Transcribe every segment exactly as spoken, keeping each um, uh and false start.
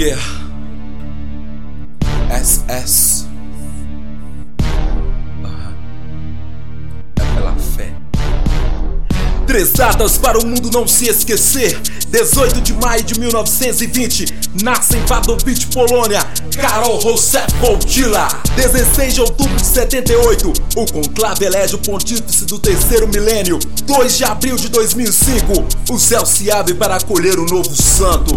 Yeah. S S. Uh-huh. É pela fé. Três datas para o mundo não se esquecer. dezoito de maio de mil novecentos e vinte, nasce em Wadowice, Polônia, Karol Józef Wojtyła. dezesseis de outubro de setenta e oito, o conclave elege o pontífice do terceiro milênio. dois de abril de dois mil e cinco, o céu se abre para acolher o novo santo.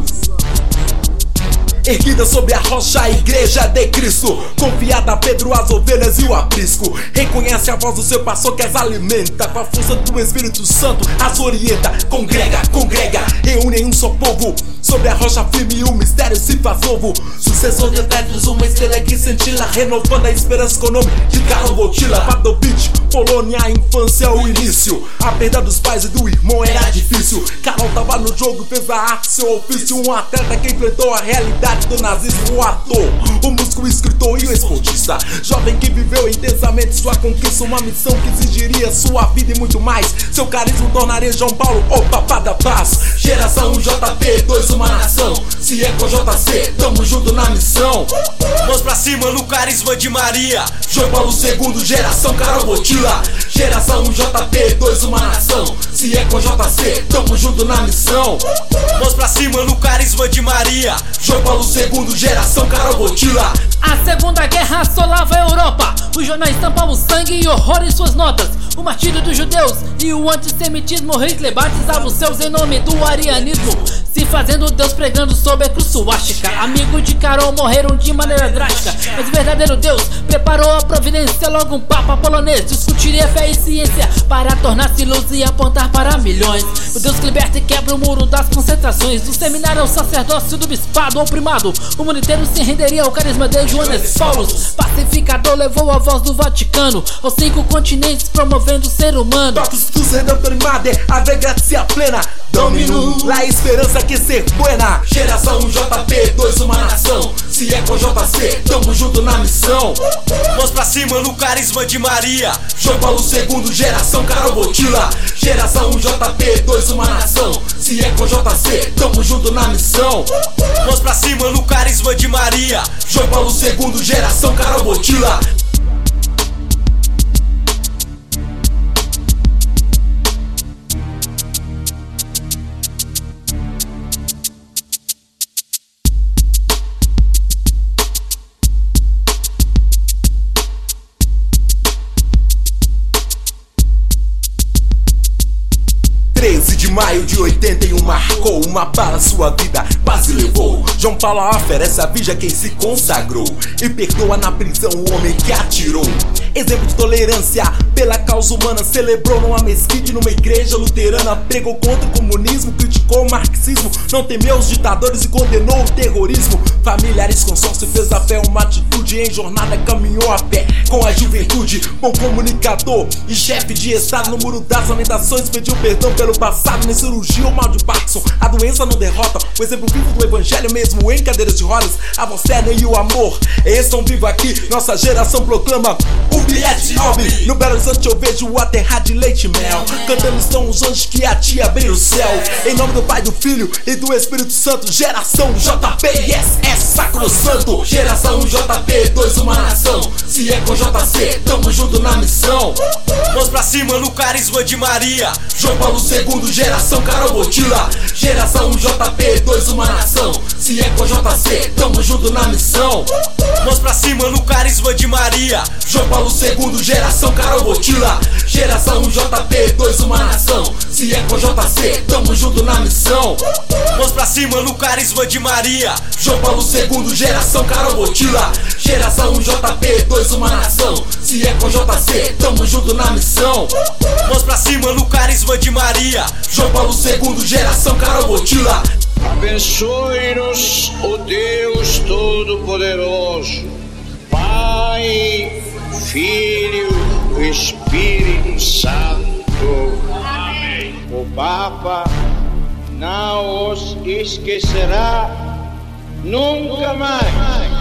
Erguida sobre a rocha, a igreja de Cristo, confiada a Pedro, as ovelhas e o aprisco. Reconhece a voz do seu pastor que as alimenta, com a força do Espírito Santo as orienta. Congrega, congrega, reúne em um só povo, sobre a rocha firme e o mistério se faz novo. Sucessor de Tetris, uma estrela que cintila, renovando a esperança com o nome de Karol Wojtyła. Wadowice, Polônia, a infância, o início. A perda dos pais e do irmão era difícil. Karol tava no jogo, fez a arte seu ofício. Um atleta que enfrentou a realidade do nazismo, o ator, o músico, o escritor e o esportista. Jovem que viveu intensamente sua conquista, uma missão que exigiria sua vida e muito mais. Seu carisma tornaria João Paulo o papá da paz. Geração J P dois, uma nação. Se é com J C, tamo junto na missão. Mãos pra cima no carisma de Maria. João Paulo segundo, geração Karol Wojtyła. Geração J P dois, uma nação. Se é com J C, tamo junto na missão. Mãos pra cima no carisma de Maria. João Paulo segundo, geração Karol Wojtyła. A Segunda Guerra assolava a Europa. Os jornais estampavam sangue e horror em suas notas. O martírio dos judeus e o antissemitismo. Hitler batizava os seus em nome do arianismo, se fazendo Deus pregando sob a cruz suástica. Amigo de Karol morreram de maneira drástica, mas o verdadeiro Deus preparou a providência. Logo um papa polonês discutiria fé e ciência para tornar-se luz e apontar para milhões. O Deus que liberta e quebra o muro das concentrações, do seminário ao sacerdócio, do bispado ao primado. O mundo inteiro se renderia ao carisma de Johannes Paulus. Pacificador levou a voz do Vaticano aos cinco continentes, promovendo o ser humano. Todos tus redemptor madre, ave gratia plena, Domino, la esperança que ser buena. Geração J P dois, uma nação. Se é com J C, tamo junto na missão. Mãos pra cima no carisma de Maria. João Paulo segundo, geração Karol Wojtyła. Geração J P dois, uma nação. Se é com J C, tamo junto na missão. Mãos pra cima no carisma de Maria. João Paulo segundo, geração Karol Wojtyła. treze de maio de oitenta e um marcou uma bala sua vida, quase levou. João Paulo oferece a vida quem se consagrou e perdoa na prisão o homem que atirou. Exemplo de tolerância pela causa humana, celebrou numa mesquita e numa igreja luterana. Pregou contra o comunismo, criticou o marxismo, não temeu os ditadores e condenou o terrorismo. Familiares consórcio, fez a fé uma atitude, em jornada caminhou a pé com a juventude. Bom comunicador e chefe de estado, no muro das lamentações pediu perdão pelo passado. Nem cirurgia ou mal de Parkinson, a doença não derrota. O exemplo vivo do evangelho mesmo em cadeiras de rodas. A voz terna e o amor estão vivos aqui, nossa geração proclama o bilhete nobre. No Belo Horizonte eu vejo a terra de leite e mel, cantando estão os anjos que a ti abriram o céu. Em nome do Pai, do Filho e do Espírito Santo. Geração J P, yes, é sacrosanto. Geração J P dois, uma nação. Se é com J C, tamo junto na missão. Mãos pra cima no carisma de Maria. João Paulo segundo, geração Karol Wojtyła. Geração J P dois, uma nação. Se é com J C, tamo junto na missão. Mãos pra cima no carisma de Maria. João Paulo segundo, geração Karol Wojtyła. Geração J P dois, uma nação. Se é com J C, tamo junto na missão. Mãos pra cima no carisma de Maria. João Paulo segundo, geração Karol Wojtyła. Geração J P dois, uma nação. Se é com J C, tamo junto na missão. Mãos pra cima no carisma de Maria. João Paulo segundo, geração Karol Wojtyła. Abençoe-nos, o Deus Todo-Poderoso, Pai, Filho, Espírito Santo. Amém. O Papa não os esquecerá nunca mais.